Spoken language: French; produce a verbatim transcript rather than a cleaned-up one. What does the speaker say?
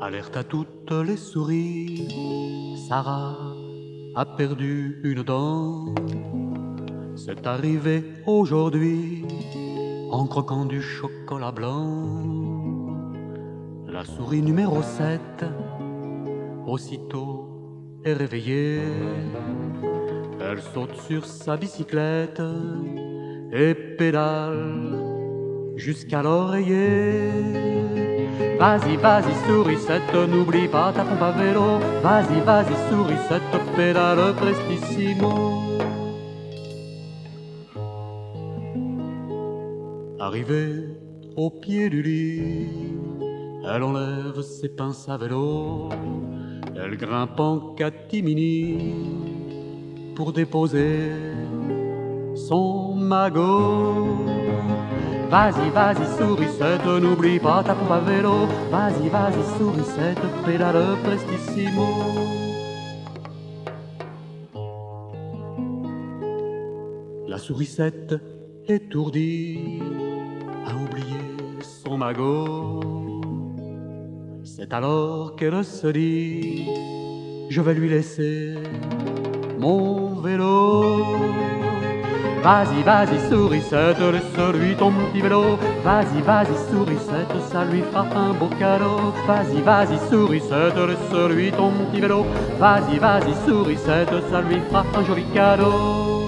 Alerte à toutes les souris, Sarah a perdu une dent. C'est arrivé aujourd'hui en croquant du chocolat blanc. La souris numéro sept, aussitôt est réveillée. Elle saute sur sa bicyclette et pédale jusqu'à l'oreiller. Vas-y, vas-y, sourisette, n'oublie pas ta pompe à vélo. Vas-y, vas-y, sourisette, pédale prestissimo. Arrivée au pied du lit, elle enlève ses pinces à vélo. Elle grimpe en catimini pour déposer son magot. Vas-y, vas-y, sourisette, n'oublie pas ta pompe à vélo. Vas-y, vas-y, sourisette, pédale prestissimo. La sourisette, étourdie, a oublié son magot. C'est alors qu'elle se dit: je vais lui laisser mon vélo. Vas-y, vas-y, sourisette, laisse-lui ton petit vélo. Vas-y, vas-y, sourisette, ça lui fera un beau cadeau. Vas-y, vas-y, sourisette, laisse-lui ton petit vélo. Vas-y, vas-y, sourisette, ça lui fera un joli cadeau.